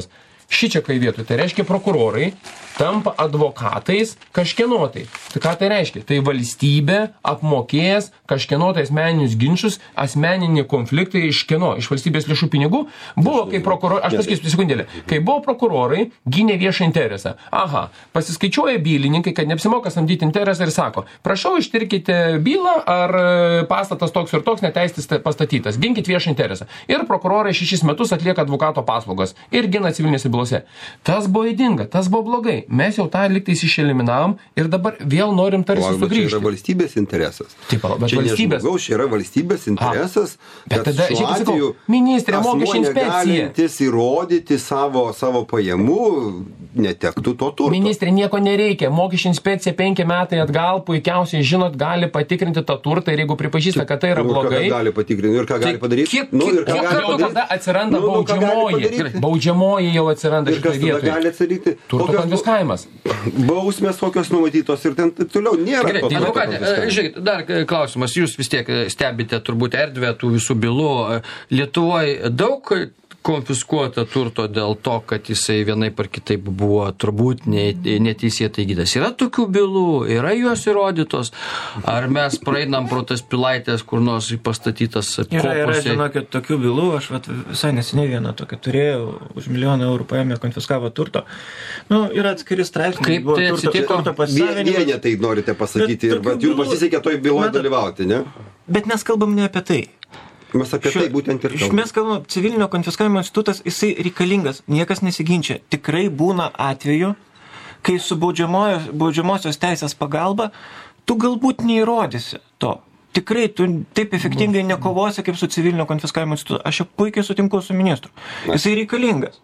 šičiakai vietoj. Tai reiškia prokurorai tampa advokatais kažkieno tai. Tai ką tai reiškia? Tai valstybė apmokės kažkieno tai asmeninius ginčius, asmeninį konfliktą iš kieno, iš valstybės lėšų pinigų. Buvo, kai prokurorai, aš pasakysiu sekundėlę, kai buvo prokurorai, gynė viešą interesą. Aha, pasiskaičiuoja bylininkai, kad neapsimoka samdyti interesą ir sako, prašau ištirkite bylą, ar pastatas toks ir toks neteistis pastatytas, ginkit viešą interesą. Ir prokurorai šešis metus atlieka advokato paslaugas ir gina civilinėse bylose. Tas buvo įdinga, tas buvo blogai. Mes jau tą liktais išeliminavom ir dabar vėl norim tarsi o, sugrįžti. Čia yra valstybės interesas. Taip, bet čia valstybės. Nežmogaus, čia yra valstybės interesas, A, bet kad tada, šiuo žiūrėk, atveju sakau, ministrė, mokesčių inspekcija. negalintis įrodyti savo, savo pajamų netektų to turto. Ministrė, nieko nereikia. Mokesčių inspekcija penki metai atgal, puikiausiai žinot, gali patikrinti tą turtą ir jeigu pripažįsta, kad tai yra Nu, ir blogai. ką gali patikrinti ir ką gali padaryti. kiek- Nu, ir kiek- ką kiek gali kartų padaryti. Tada atsiranda Nu, nu, ką gali baudžiamoji. padaryti? Baudžiamoji jau atsiranda Ir kas šitoje tada vietoje. gali atsiryti? Turto Kokios konfiskavimas. bausmės kokios numatytos ir ten taip toliau nėra. Gerai, to turto advokate, konfiskavimo. žiūrėkit, dar klausimas, jūs vis tiek stebite turbūt erdvę tų visų bylų. Lietuvoje daug konfiskuota turto dėl to, kad jisai vienaip ar kitaip buvo turbūt neteisėtai įgytas. Yra tokių bylų, yra jos įrodytos, ar mes praeinam pro tas pilaitės, kur nors pastatytas Yra, yra, kopose? žinokit, tokių bylų, aš vat, visai neseniai vieną tokią turėjau, už milijoną eurų paėmė, konfiskavo turto. Nu, yra atskiri straipsniai. Kaip buvo tai turto- atsitiko? turto Vie- pasisavinimas. Vienetai norite pasakyti Bet ir tokių vat jums bylų- pasisekė toj byloje Matot- dalyvauti, ne? Bet mes kalbam ne apie tai. Mes apie tai būtent ir Šiuo- kalbame. Mes kalbam, civilinio konfiskavimo institutas, jisai reikalingas, niekas nesiginčia. Tikrai būna atveju, kai su baudžiamojo- baudžiamosios teisės pagalba, tu galbūt neįrodysi to. Tikrai tu taip efektingai nekovosi kaip su civilinio konfiskavimo institutu. Aš jau puikiai sutinku su ministru. Jisai reikalingas.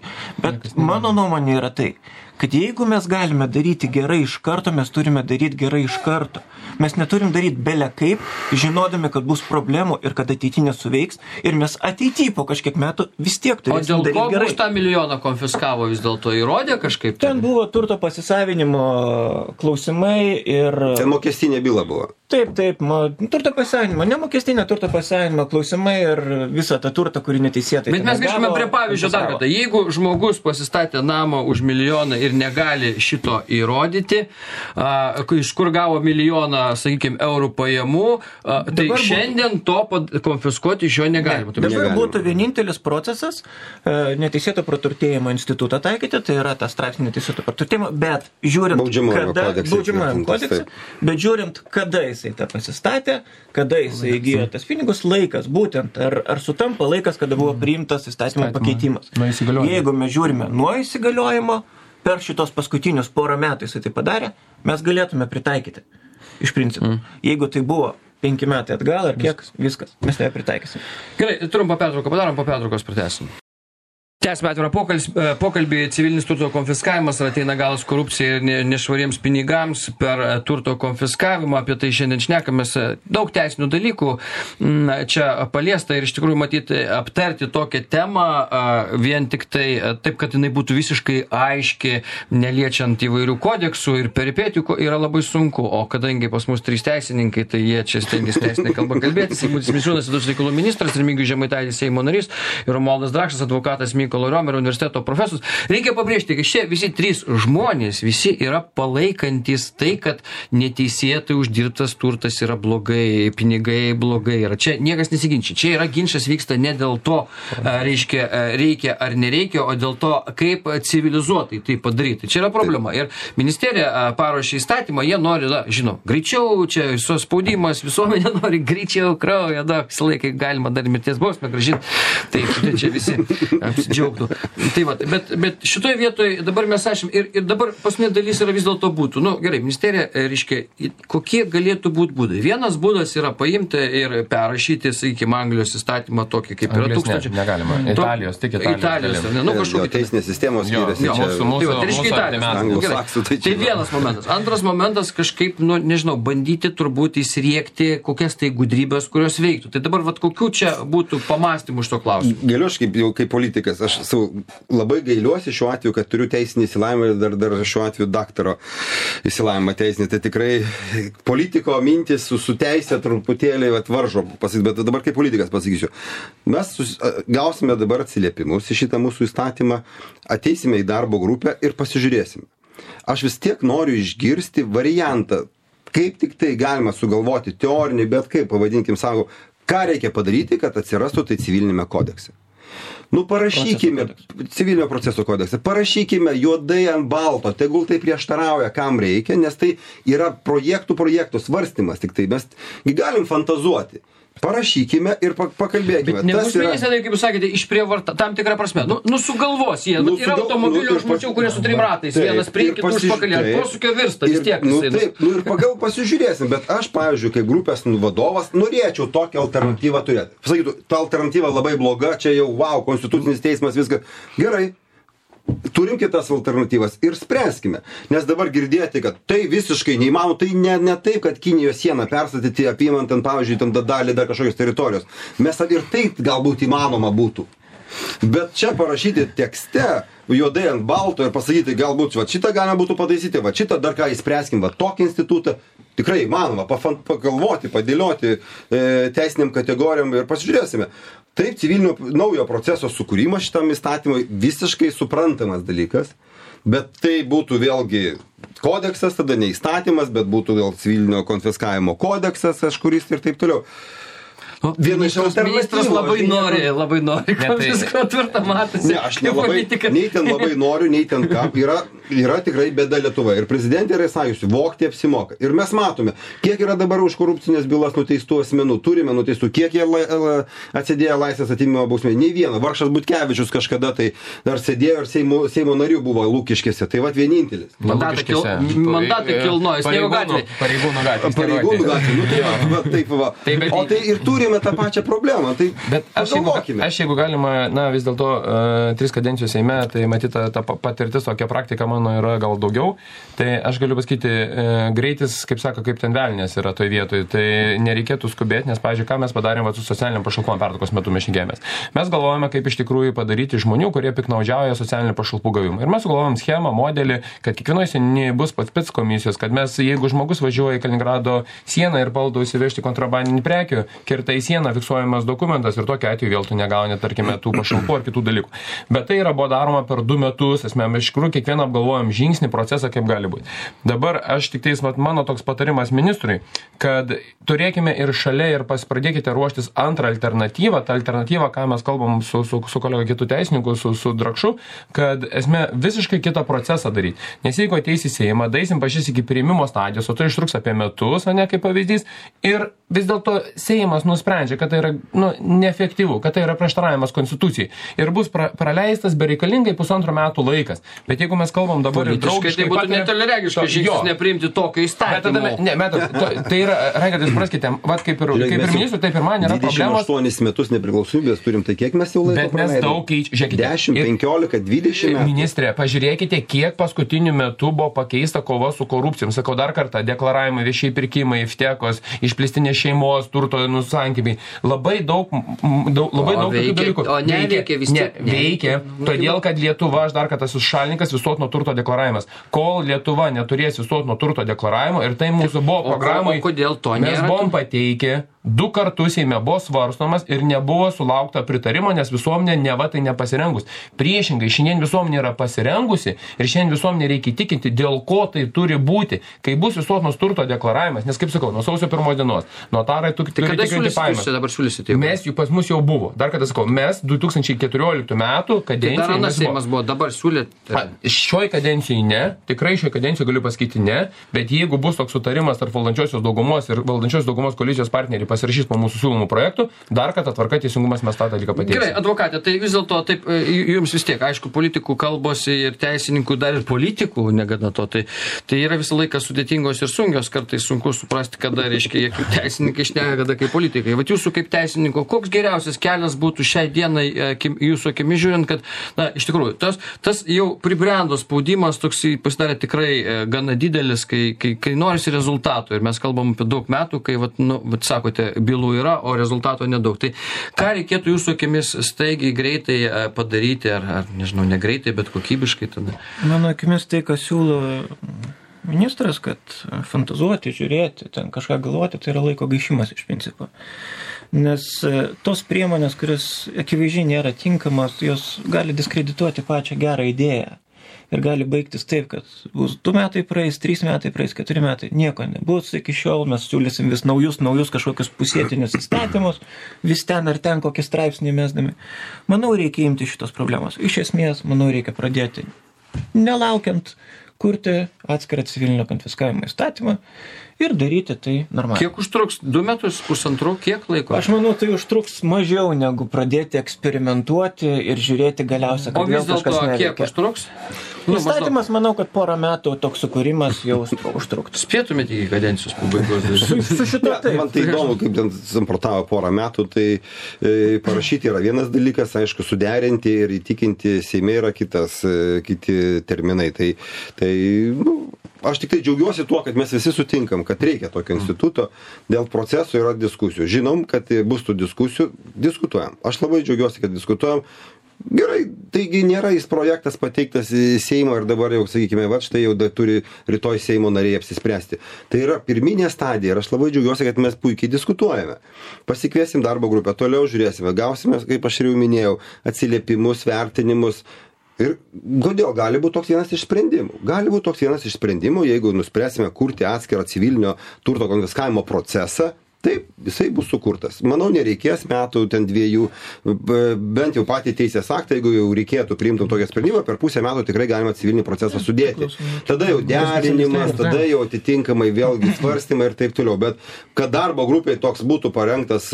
Bet mano nuomonė yra tai, kad jeigu mes galime daryti gerai iš karto, mes turime daryti gerai iš karto. Mes neturim daryti bele kaip, žinodami, kad bus problemų ir kad ateityje nesuveiks. Ir mes ateityje po kažkiek metų vis tiek O turėsim dėl ko daryti gerai. už tą milijoną konfiskavo vis dėlto įrodė kažkaip? Ten buvo turto pasisavinimo klausimai ir... Ten mokestinė byla buvo. Taip, taip, mo, turto pasisavinimo, nemokestinė turto pasisavinimo klausimai ir visą tą turtą, kurį neteisėtai. Bet mes grįžtume prie pavyzdžio dar kartą. Jeigu žmogus pasistatė namą už milijoną ir negali šito įrodyti, a, iš kur gavo milijoną, sakykime, eurų pajamų, a, tai Dabar šiandien to pad- konfiskuoti iš jo negalima. Ne, dabar negalima. būtų vienintelis procesas e, neteisėto praturtėjimo institutą taikyti, tai yra tas straipsnis neteisėto praturtėjimo, bet žiūrint, Baudžiamojame kada, kodekse baudžiamojame įtvirtintas, kodekse, bet žiūrint, kada jisai tą pasistatė, kada jisai įgyjo tas pinigus, laikas, būtent, ar, ar sutampa laikas, kada buvo priimtas įstatymo Įstatymo. pakeitimas. Nuo įsigaliojimo. Jeigu mes žiūrime nuo įsigaliojimo, per šitos paskutinius porą metų jisai tai padarė, mes galėtume pritaikyti. Iš principo. Mm. Jeigu tai buvo penki metai atgal ar kiek, viskas, mes nepritaikysim. Gerai, trumpą pertrauką padarom, po pertraukos pratęsim. Tęsime atvirą pokalbį, pokalbį civilinis turto konfiskavimas, ar ateina galas korupcijai ir ne, nešvariems pinigams per turto konfiskavimą, apie tai šiandien šnekamės. Daug teisinių dalykų čia paliesta ir iš tikrųjų matyti aptarti tokią temą vien tik tai taip, kad jinai būtų visiškai aiški, neliečiant įvairių kodeksų ir peripetijų, yra labai sunku, o kadangi pas mus trys teisininkai, tai jie čia stengiasi teisinę kalbą kalbėtis. Eimutis Misiūnas, vidaus reikalų ministras, Remigijus Žemaitaitis, Seimo narys, ir Romualdas Drakšas, advokatas Mykolo Riomerio universiteto profesorius. Reikia pabrėžti, kad šie visi trys žmonės, visi yra palaikantis tai, kad neteisėtai uždirbtas turtas yra blogai, pinigai blogai yra. Čia niekas nesiginčia. Čia yra ginčas vyksta ne dėl to, reiškia, reikia ar nereikia, o dėl to, kaip civilizuotai tai padaryti. Čia yra problema. Ir ministerija paruošė įstatymą, jie nori, na, žinau, greičiau, čia visos spaudimas, visuomenė nori greičiau kraujo, da, visą laiką galima dar mirties bausmę grąžinti. Taip, tai čia visi apsidžiaugtų. Tai va, bet, bet šitoje vietoje dabar mes esame ir, ir dabar paskutinė dalis yra vis dėlto būtų. Nu, gerai, ministerija, reiškia, kokie galėtų būti būdai. Vienas būdas yra paimti ir perrašyti, sakykime, Anglijos įstatymą tokį, kaip yra tūkstančių. Ne, negalima. Italijos, tik Italijos. Italijos, ne, nu, kažkokį. Teisinės sistemos Jo, skiriasi jo, čia. mūsų- mūsų- Tai va, tai reiškia mūsų Italijos. artimiausias. Anglosaksų, tai Tai čia- vienas momentas. Antras momentas kažkaip, nu, nežinau, bandyti turbūt įsiriekti kokias tai gudrybės, kurios veiktų. Tai dabar, vat, kokių čia būtų pamastymų iš to klausimų? Galiu aš kaip, jau kaip politikas, aš aš savo, labai gailiuosi šiuo atveju, kad turiu teisinį įsilavimą ir dar, dar šiuo atveju daktaro įsilavimą teisinį. Tai tikrai politiko mintis su, su teisė truputėlį vat, varžo pasakyti, bet dabar kaip politikas pasakysiu. Mes sus, gausime dabar atsiliepimus į šitą mūsų įstatymą, ateisime į darbo grupę ir pasižiūrėsime. Aš vis tiek noriu išgirsti variantą, kaip tik tai galima sugalvoti teorinį, bet kaip, pavadinkim, savo, ką reikia padaryti, kad atsirastų tai civilinėme kodekse. Nu, parašykime, civilinio proceso kodekse, parašykime juodai ant balto, tegul tai prieštarauja, kam reikia, nes tai yra projektų projektų svarstymas, tik tai mes galim fantazuoti. Parašykime ir pakalbėkime. Bet nebusminės, yra... kaip jūs sakėte, išprievarta, tam tikrą prasme. Nu, nu sugalvos jie. Nu, yra automobilio, aš mačiau, kurie su trim ratais. Taip, vienas prie kitų užpakalį. Ar posūkio virsta vis tiek. Nu, taip, nu, ir pagal pasižiūrėsim. Bet aš, pavyzdžiui, kaip grupės vadovas, norėčiau tokią alternatyvą turėti. Pasakytų, ta alternatyva labai bloga, čia jau, wow, konstitucinis teismas, viską. Gerai. Turim kitas alternatyvas ir spręskime. Nes dabar girdėti, kad tai visiškai neįmanoma, tai ne, ne taip, kad Kinijos sieną perstatyti, apimant ten, pavyzdžiui, ten dalį dar kažkokios teritorijos. Mes ir tai galbūt įmanoma būtų. Bet čia parašyti tekste, juodai ant balto ir pasakyti, galbūt va, šitą galima būtų pataisyti, va šitą dar ką įspręskim, va tokį institutą, tikrai įmanoma, pagalvoti, padėlioti e, teisiniam kategorijom ir pasižiūrėsime. Taip, civilinio naujo proceso sukūrimas šitam įstatymui visiškai suprantamas dalykas, bet tai būtų vėlgi kodeksas, tada ne įstatymas, bet būtų vėl civilinio konfiskavimo kodeksas, kažkuris ir taip toliau. Nu, Viena iš ministras labai nori, labai nori, kad viską tvirtą matosi. Ne, aš nelabai, nei ten labai noriu, nei ten ką. Yra, yra tikrai bėda Lietuva. Ir prezidentė yra sakiusi, vogti apsimoka. Ir mes matome, kiek yra dabar už korupcinės bylas nuteistų asmenų. Turime nuteistų, kiek jie la, atsidėjo laisvės atimimo bausmė. Nei viena. Vargšas Butkevičius kažkada tai dar sėdėjo ir Seimo, Seimo narių buvo Lūkiškėse. Tai vat vienintelis. Mandatą kilnojas. Pareigūnų gatvė. Pareigūnų gatvė. Nu, tai va, va, taip va. O tai ir turime tą pačią problemą, tai bet aš jeigu, aš jeigu galima, na vis dėlto uh, tris kadencijos Seime, tai matyti ta, ta patirtis, tokia praktika mano yra gal daugiau, tai aš galiu pasakyti, uh, greitis, kaip sako, kaip ten velnės yra toj vietoj, tai nereikėtų skubėti, nes, pavyzdžiui, ką mes padarėm va, su socialiniam pašalpom pertraukos metu mes šnekėjomės. Mes galvojame, kaip iš tikrųjų padaryti žmonių, kurie piknaudžiauja socialinių pašalpų gavimą. Ir mes sugalvojom schemą, modelį, kad kiekvienoje seniai bus pats spec komisijos, kad mes, jeigu žmogus važiuoja į Kaliningrado sieną ir baldo įsivežti kontrabandinį prekių, kirta į sieną, fiksuojamas dokumentas ir tokiu atveju vėl tu negauni, tarkime, tų pašalpų ar kitų dalykų. Bet tai yra buvo daroma per du metus, esmė, mes iš tikrųjų kiekvieną apgalvojam žingsnį, procesą, kaip gali būti. Dabar aš tik tais, mano toks patarimas ministrui, kad turėkime ir šalia ir pradėkite ruoštis antrą alternatyvą, tą alternatyvą, ką mes kalbam su, su, su kolega kitų teisininkų, su, su Drakšu, kad esmė visiškai kitą procesą daryti. Nes jeigu ateis į Seimą, daisim pašys iki priėmimo stadijos, o tai ištruks apie metus, o ne kaip pavyzdys, ir vis dėlto Seimas nusprendžia, kad tai yra nu, neefektyvu, kad tai yra prieštaravimas konstitucijai ir bus pra, praleistas bereikalingai pusantro metų laikas. Bet jeigu mes kalbam dabar ir draugiškai... Tai būtų netoliaregiškas žingsnis nepriimti tokio įstatymo. Ne, metat, to, tai yra, Raigardai, supraskite, vat kaip ir, kaip ir ministrų, taip ir man yra problemos. dvidešimt aštuonis metus nepriklausomybės turim, tai kiek mes jau laiko bet mes daug keičiame. dešimt, penkiolika, dvidešimt metų. Ministrė, pažiūrėkite, kiek paskutiniu metu buvo pakeista kova su korupcijom. Sakau dar kartą, deklaravimai, viešiai pirkimai, iftekos, išplėstinės šeimos, turto nusankymai. Labai daug, daug, labai o daug veikia, tokių dalykų. O neveikia vis tiek. Ne, veikia, todėl, kad Lietuva, aš dar kartą esu šalininkas, visuotino turto deklaravimas. Kol Lietuva neturės visuotino turto deklaravimo ir tai mūsų buvo programai, o kodėl to nėra? Mes buvom pateikę, du kartus Seime buvo svarstomas ir nebuvo sulaukta pritarimo, nes visuomenė neva tai nepasirengus. Priešingai, šiandien visuomenė yra pasirengusi ir šiandien visuomenė reikia įtikinti, dėl ko tai turi būti. Kai bus visuotinos turto deklaravimas, nes kaip sakau, nuo sausio pirmos dienos, notarai tu turi tikrinti pajamas. Dabar siūlysite? Mes jų pas mus jau buvo. Dar kartą sakau, mes du tūkstančiai keturioliktų metų kadencijoje... Tai dar anas Seimas buvo, dabar siūlėte? Šioj kadencijai ne, tikrai šioj kadencijai galiu pasakyti ne, bet jeigu bus toks sutarimas tarp valdančiosios daugumos ir valdančiosios daugumos koalicijos partneriai pasirašys po mūsų siūlomų projektų, dar kartą tvarka teisingumas mes tą dalyką pateiksime. Gerai, advokatė, tai vis dėlto taip, jums vis tiek, aišku, politikų kalbosi ir teisininkų, dar ir politikų, negana to, tai, tai yra visą laiką sudėtingos ir sunkios, kartais sunku suprasti, kada, reiškia, kaip teisininkai šneka, kada kaip politikai. Vat jūsų kaip teisininko, koks geriausias kelias būtų šiai dienai akim, jūsų akimi žiūrint, kad, na, iš tikrųjų, tas, tas jau pribrendo spaudimas toks pasidarė tikrai gana didelis, kai, kai, kai norisi rezultatų ir mes kalbam apie daug metų, kai, vat, nu, vat, sakote, bylų yra, o rezultato nedaug. Tai ką reikėtų jūsų akimis staigiai, greitai padaryti, ar, ar nežinau, ne greitai, bet kokybiškai tada? Mano akimis tai, ką siūlo ministras, kad fantazuoti, žiūrėti, ten kažką galvoti, tai yra laiko gaišimas iš principo. Nes tos priemonės, kurios akivaizdžiai nėra tinkamos, jos gali diskredituoti pačią gerą idėją. Ir gali baigtis taip, kad bus du metai praeis, trys metai praeis, keturi metai, nieko nebus. Iki šiol mes siūlysim vis naujus, naujus kažkokius pusėtinius įstatymus, vis ten ar ten kokį straipsnį mesdami. Manau, reikia imti šitos problemos. Iš esmės, manau, reikia pradėti nelaukiant kurti atskirą civilinio konfiskavimo įstatymą ir daryti tai normaliai. Kiek užtruks? Du metus, pusantrų, kiek laiko? Aš manau, tai užtruks mažiau negu pradėti eksperimentuoti ir žiūrėti galiausiai, kad vėl kažkas neveikia. O vis dėlto kiek užtruks? Nu, įstatymas, manau, kad porą metų toks sukūrimas jau užtruktų. Spėtumėte iki kadencijos pabaigos. Su, su šito taip. Man tai įdomu, kaip ten samprotavo porą metų, tai e, parašyti yra vienas dalykas, aišku, suderinti ir įtikinti Seime yra kitas, e, kiti terminai. Tai, tai nu, aš tik tai džiaugiuosi tuo, kad mes visi sutinkam, kad reikia tokio instituto, dėl proceso yra diskusijų. Žinom, kad bus tų diskusijų, diskutuojam. Aš labai džiaugiuosi, kad diskutuojam. Gerai, taigi nėra jis projektas pateiktas į Seimą ir dabar jau, sakykime, va, štai jau da, turi rytoj Seimo nariai apsispręsti. Tai yra pirminė stadija ir aš labai džiaugiuosi, kad mes puikiai diskutuojame. Pasikviesim darbo grupę, toliau žiūrėsime, gausime, kaip aš jau minėjau, atsiliepimus, vertinimus. Ir kodėl gali būti toks vienas iš sprendimų? Gali būti toks vienas iš sprendimų, jeigu nuspręsime kurti atskirą civilinio turto konfiskavimo procesą. Taip, jisai bus sukurtas. Manau, nereikės metų, ten dviejų, bent jau patį teisės aktą, jeigu jau reikėtų priimtum tokią sprendimą, per pusę metų tikrai galima civilinį procesą sudėti. Tada jau derinimas, tada jau atitinkamai vėlgi svarstymai ir taip toliau. Bet kad darbo grupiai toks būtų parengtas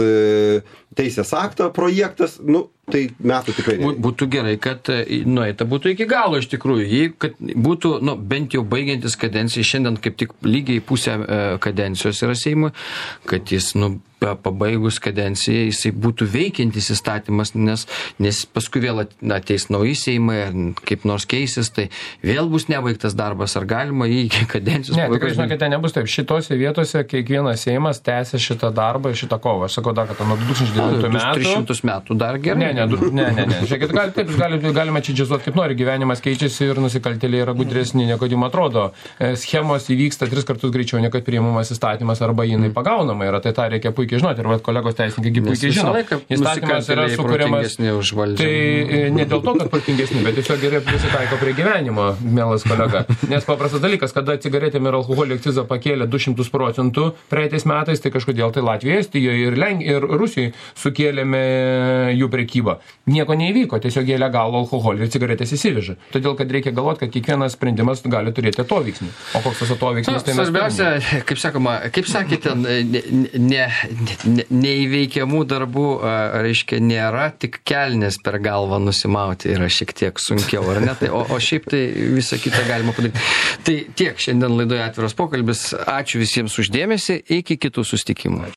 teisės aktą projektas, nu, tai metų tikrai ne. Būtų gerai, kad nueita būtų iki galo iš tikrųjų. Jei kad būtų, nu, bent jau baigiantis kadencijai, šiandien kaip tik lygiai pusę kadencijos yra Seimui, kad jis, nu, pabaigus kadenciją, jisai būtų veikiantis įstatymas, nes, nes paskui vėl ateis nauji Seimai, kaip nors keisis, tai vėl bus nebaigtas darbas, ar galima jį iki kadencijos. Ne, tikrai žinokite, ten nebus taip. Šitose vietose kiekvienas Seimas tęsia šitą darbą, šitą kovą. Aš sakau dar, kad nuo du tūkstančiai devintų metų. tris šimtus metų dar gerai. Ne, ne, ne, ne, ne. Žiūrėkit, gali, taip, gali, galime čia džiazuoti kaip nori, gyvenimas keičiasi ir nusikaltėliai yra gudresni, negu jums atrodo. Schemos įvyksta tris kartus greičiau, negu priimamas įstatymas arba jinai pagaunama yra, tai tą reikia puikiai žinoti ir vat, kolegos teisininkai puikiai žino. Įstatymas yra sukuriamas. Tai ne dėl to, kad protingesni, bet tiesiog gerai prisitaiko prie gyvenimo, mielas kolega. Nes paprastas dalykas, kada cigaretėm ir alkoholio akcizą pakėlė du šimtus procentų praeitais metais, tai kažkodėl tai Latvijoje, Estijoje ir, Lenk... ir Rusijoje sukėlėme jų prekybą. Nieko neįvyko, tiesiog jie legalų alkoholį ir cigaretės įsiveža. Todėl, kad reikia galvoti, kad kiekvienas sprendimas gali turėti atoveiksmį. O koks tas atoveiksmis? Tai svarbiausia, kaip sakoma, kaip sakėte, ne, ne, ne, neįveikiamų darbų, reiškia, nėra, tik kelnes per galvą nusimauti yra šiek tiek sunkiau, ar ne? Tai, o, o šiaip tai visą kitą galima padaryti. Tai tiek šiandien laidoje Atviras pokalbis. Ačiū visiems už dėmesį. Iki kitų susitikimų.